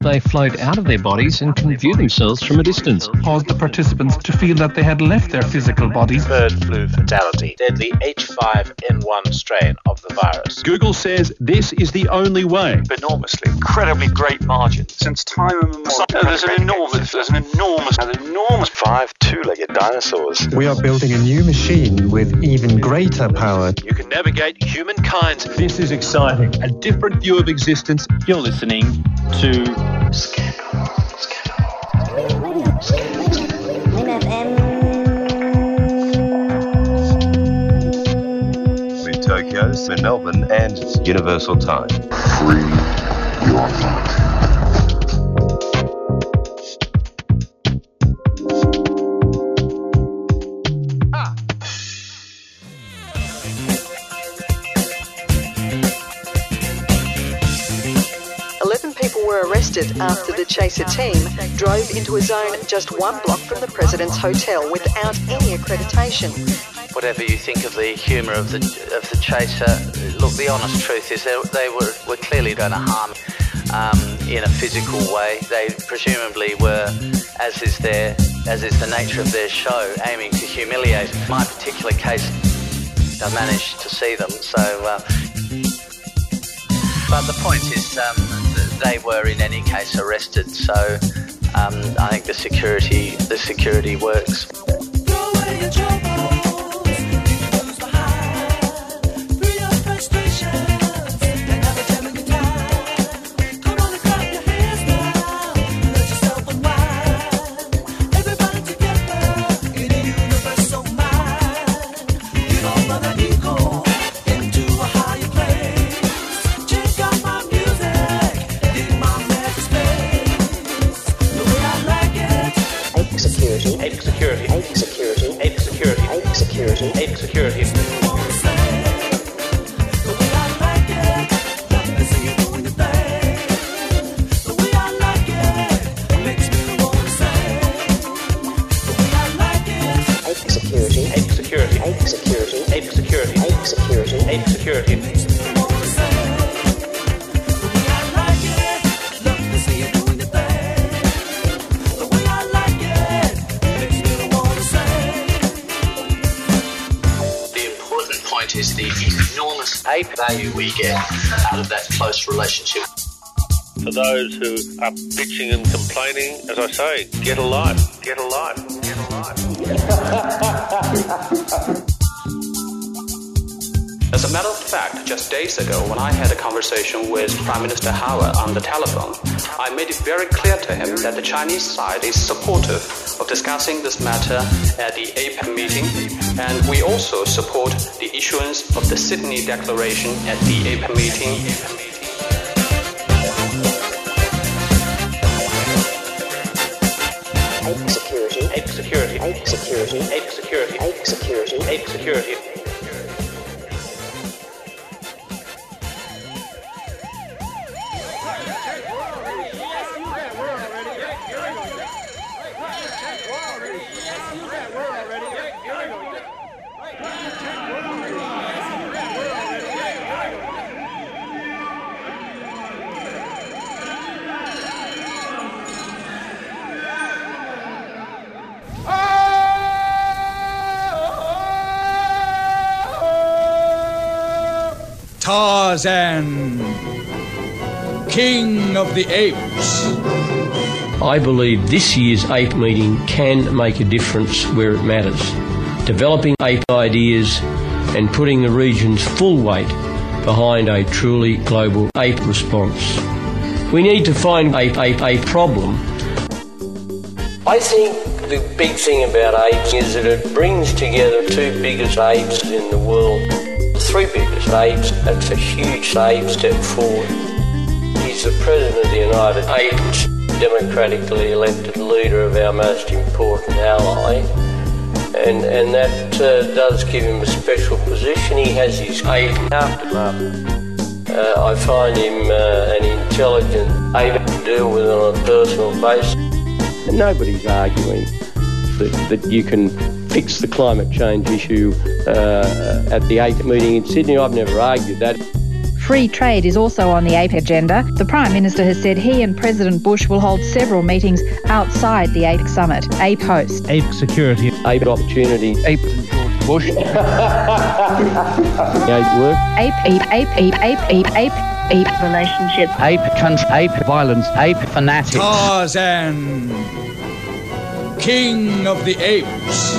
they float out of their bodies and can view themselves from a distance. Caused the participants to feel that they had left their physical bodies. Bird flu fatality. Deadly H5N1 strain of the virus. Google says this is the only way. Enormously, incredibly great margins. Since time immemorial. There's an enormous 5 two-legged dinosaurs. We are building a new machine with even greater power. You can navigate humankind's. This is exciting. A different view of existence. You're listening to in Tokyo, in Melbourne, and Universal Time. Free your mind. 11 people were arrested after the Chaser team drove into a zone just 1 block from the President's Hotel without any accreditation. Whatever you think of the humour of the Chaser, look, the honest truth is they were clearly going to harm in a physical way. They presumably were, as is the nature of their show, aiming to humiliate. In my particular case, I managed to see them, so... But the point is, they were in any case arrested, so I think the security works. Value we get out of that close relationship. For those who are bitching and complaining, as I say, get a life, get a life, get a life. As a matter of fact, just days ago, when I had a conversation with Prime Minister Howard on the telephone, I made it very clear to him that the Chinese side is supportive of discussing this matter at the APEC meeting, and we also support the issuance of the Sydney Declaration at the APEC meeting. Ape security. Tarzan, King of the Apes. I believe this year's ape meeting can make a difference where it matters, developing ape ideas and putting the region's full weight behind a truly global ape response. We need to find a problem. I think the big thing about apes is that it brings together two biggest apes in the world. Three biggest apes. That's a huge step forward. He's the President of the United Apes, democratically elected leader of our most important ally, and that does give him a special position. He has his ape aftermath. I find him an intelligent ape to deal with on a personal basis. And nobody's arguing that you can fix the climate change issue at the APEC meeting in Sydney. I've never argued that. Free trade is also on the APE agenda. The Prime Minister has said he and President Bush will hold several meetings outside the APE summit. APE host. APE security. APE opportunity. APE Bush. APE work. APE relationship. APE country. APE violence. APE fanatics. Tarzan, King of the Apes.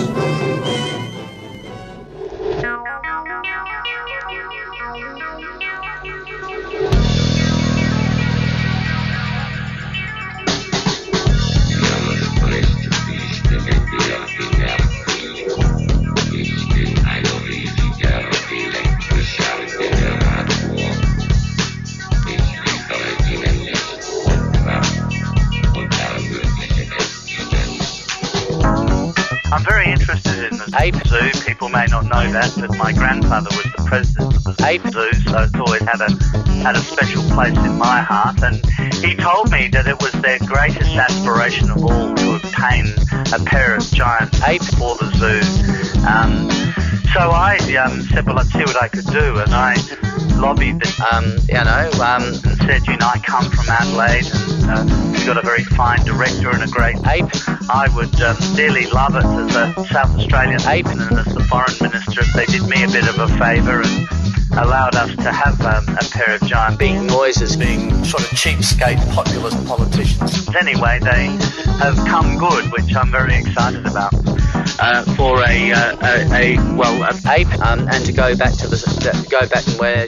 I'm very interested in the ape zoo. People may not know that, but my grandfather was the president of the ape zoo, so it's always had a special place in my heart. And he told me that it was their greatest aspiration of all to obtain a pair of giant apes for the zoo. So I said, well, let's see what I could do, and I lobbied and said, I come from Adelaide, and we've got a very fine director and a great ape. I would dearly love it as a South Australian ape, and as the foreign minister, if they did me a bit of a favour and allowed us to have a pair of giant big noises, being sort of cheapskate populist politicians. Anyway, they have come good, which I'm very excited about. For an ape, and to go back to where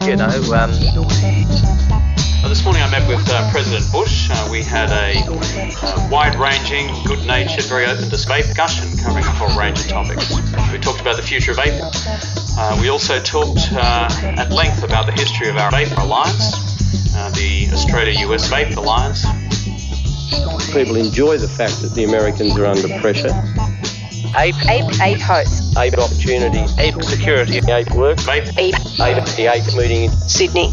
This morning I met with President Bush. We had a wide-ranging, good-natured, very open discussion covering a whole range of topics. We talked about the future of ape. We also talked at length about the history of our ape alliance, the Australia-US Ape Alliance. People enjoy the fact that the Americans are under pressure. APE host. APE opportunity. APE security. APE work. APE. The APE meeting in Sydney.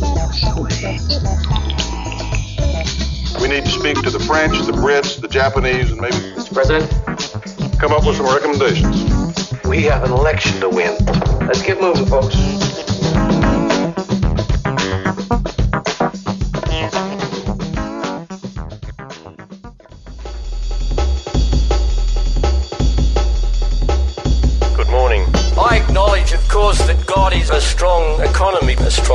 We need to speak to the French, the Brits, the Japanese, and maybe... Mr. President? Come up with some recommendations. We have an election to win. Let's get moving, folks. I acknowledge, of course, that God is a strong economy.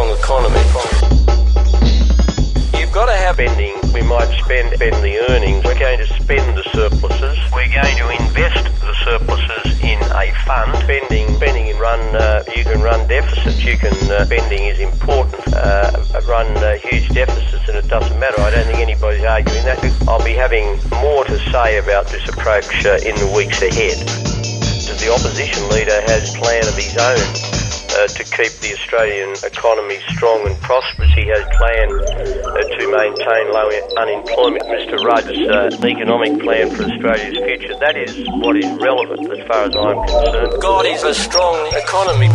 You've got to have spending. We might spend the earnings. We're going to spend the surpluses. We're going to invest the surpluses in a fund. Spending and run. You can run deficits. Spending is important. Run huge deficits, and it doesn't matter. I don't think anybody's arguing that. I'll be having more to say about this approach in the weeks ahead. The opposition leader has a plan of his own to keep the Australian economy strong and prosperous. He has a plan to maintain low unemployment. Mr Rudd's economic plan for Australia's future. That is what is relevant as far as I'm concerned. God is a strong economy.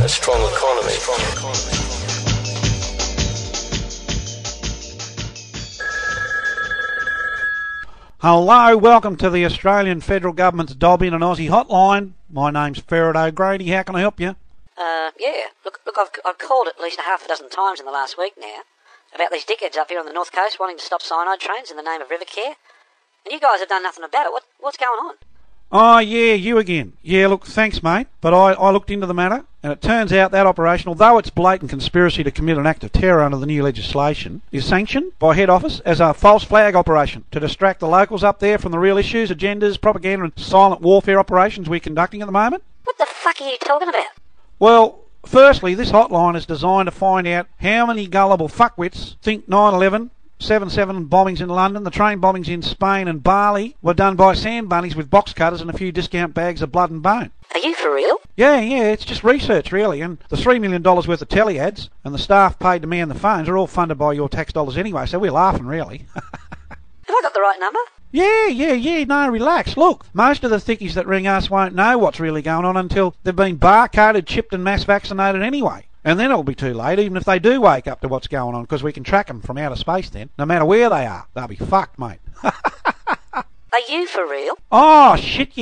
Hello, welcome to the Australian Federal Government's Dobbin and Aussie Hotline. My name's Ferret O'Grady. How can I help you? Look, I've called at least a half a dozen times in the last week now about these dickheads up here on the North Coast wanting to stop cyanide trains in the name of Rivercare. And you guys have done nothing about it. What's going on? Oh, yeah, you again. Yeah, look, thanks, mate. But I looked into the matter, and it turns out that operation, although it's blatant conspiracy to commit an act of terror under the new legislation, is sanctioned by head office as a false flag operation to distract the locals up there from the real issues, agendas, propaganda and silent warfare operations we're conducting at the moment. What the fuck are you talking about? Well, firstly, this hotline is designed to find out how many gullible fuckwits think 9/11, 7/7 bombings in London, the train bombings in Spain and Bali were done by sand bunnies with box cutters and a few discount bags of blood and bone. Are you for real? Yeah, it's just research, really, and the $3 million worth of telly ads and the staff paid to man the phones are all funded by your tax dollars anyway, so we're laughing, really. Have I got the right number? Yeah, no, relax. Look, most of the thickies that ring us won't know what's really going on until they've been barcoded, chipped and mass vaccinated anyway. And then it'll be too late, even if they do wake up to what's going on, because we can track them from outer space then. No matter where they are, they'll be fucked, mate. Are you for real? Oh, shit, yeah.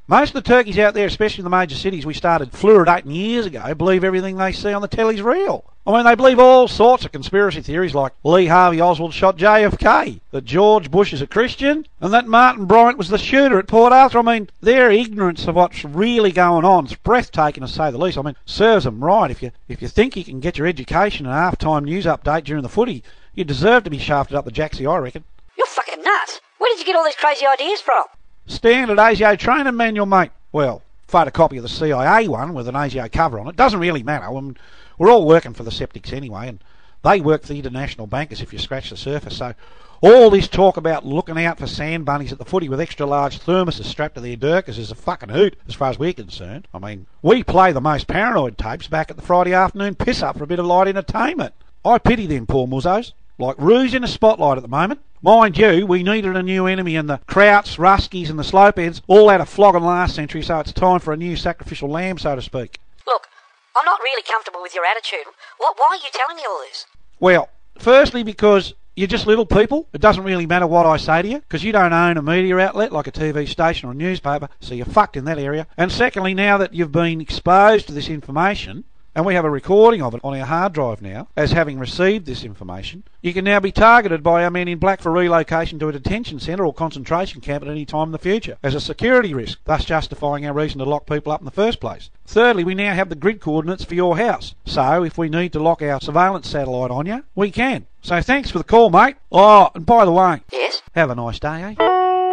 Most of the turkeys out there, especially in the major cities we started fluoridating years ago, believe everything they see on the telly's real. I mean, they believe all sorts of conspiracy theories like Lee Harvey Oswald shot JFK, that George Bush is a Christian, and that Martin Bryant was the shooter at Port Arthur. I mean, their ignorance of what's really going on is breathtaking, to say the least. I mean, serves them right. If you think you can get your education and a half-time news update during the footy, you deserve to be shafted up the jacksie, I reckon. You're fucking nuts. Where did you get all these crazy ideas from? Standard ASIO training manual, mate. Well, photocopy of the CIA one with an ASIO cover on it. Doesn't really matter. I mean, we're all working for the septics anyway, and they work for the international bankers if you scratch the surface. So all this talk about looking out for sand bunnies at the footy with extra large thermoses strapped to their durkas is a fucking hoot as far as we're concerned. I mean, we play the most paranoid tapes back at the Friday afternoon piss-up for a bit of light entertainment. I pity them poor muzzos. Like roos in the spotlight at the moment. Mind you, we needed a new enemy, and the Krauts, Ruskies and the Slopeheads all had a flogging last century, so it's time for a new sacrificial lamb, so to speak. Look, I'm not really comfortable with your attitude. Why are you telling me all this? Well, firstly because you're just little people. It doesn't really matter what I say to you, because you don't own a media outlet like a TV station or a newspaper, so you're fucked in that area. And secondly, now that you've been exposed to this information, and we have a recording of it on our hard drive now, as having received this information, you can now be targeted by our men in black for relocation to a detention centre or concentration camp at any time in the future, as a security risk, thus justifying our reason to lock people up in the first place. Thirdly, we now have the grid coordinates for your house, so if we need to lock our surveillance satellite on you, we can. So thanks for the call, mate. Oh, and by the way, yes, have a nice day, eh?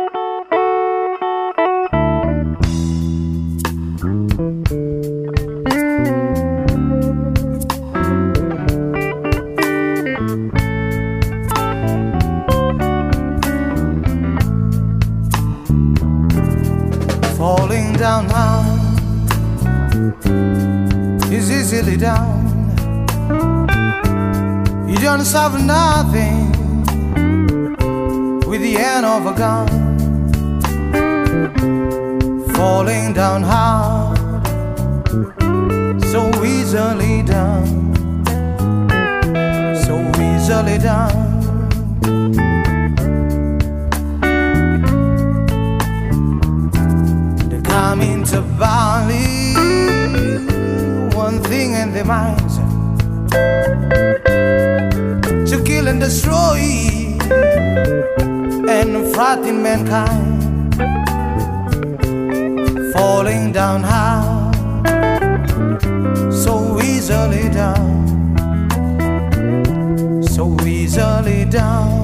Falling down now is easily done. You don't suffer nothing with the end of a gun. Falling down hard, so easily done, so easily done. Come into Bali, one thing in their minds, to kill and destroy and frighten mankind. Falling down hard, so easily done, so easily done.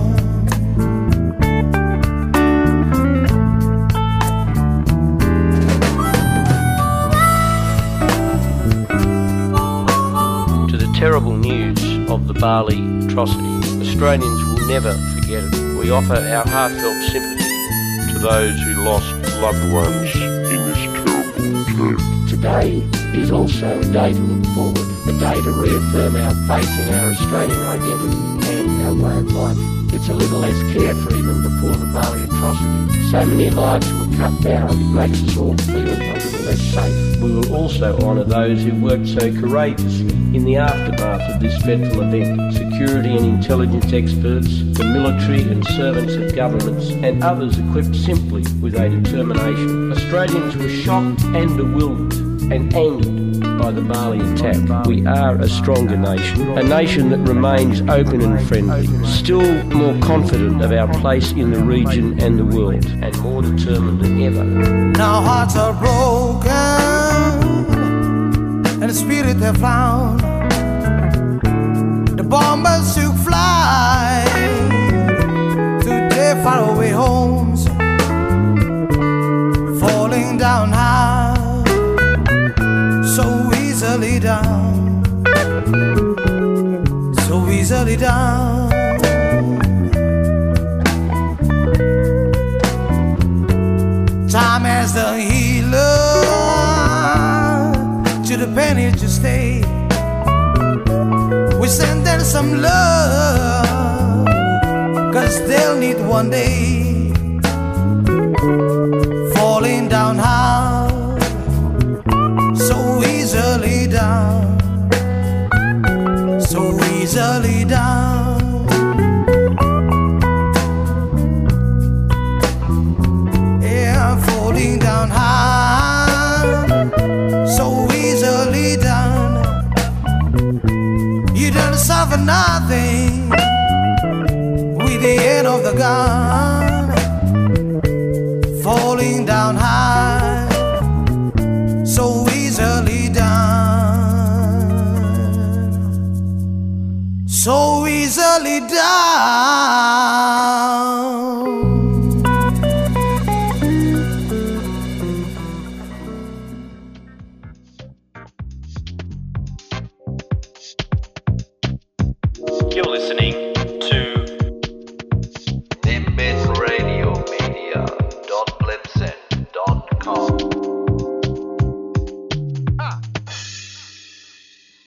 Terrible news of the Bali atrocity, Australians will never forget it. We offer our heartfelt sympathy to those who lost loved ones in this terrible term. Today is also a day to look forward, a day to reaffirm our faith in our Australian identity and our way of life. It's a little less carefree than before the Bali atrocity. So many lives were cut down, it makes us all feel a little less safe. We will also honour those who worked so courageously in the aftermath of this dreadful event. Security and intelligence experts, the military and servants of governments, and others equipped simply with a determination. Australians were shocked and bewildered and angered by the Bali attack. We are a stronger nation, a nation that remains open and friendly, still more confident of our place in the region and the world, and more determined than ever. Now hearts are broken and the spirit have flown. The bombers took flight to their faraway homes, falling down hard, so easily down, so easily down. Time as the healer to the penny to stay. We send them some love, 'cause they'll need one day. Falling down hard, so easily down, so easily down. Yeah, falling down hard, nothing with the end of the gun, falling down high, so easily done, so easily done. You're listening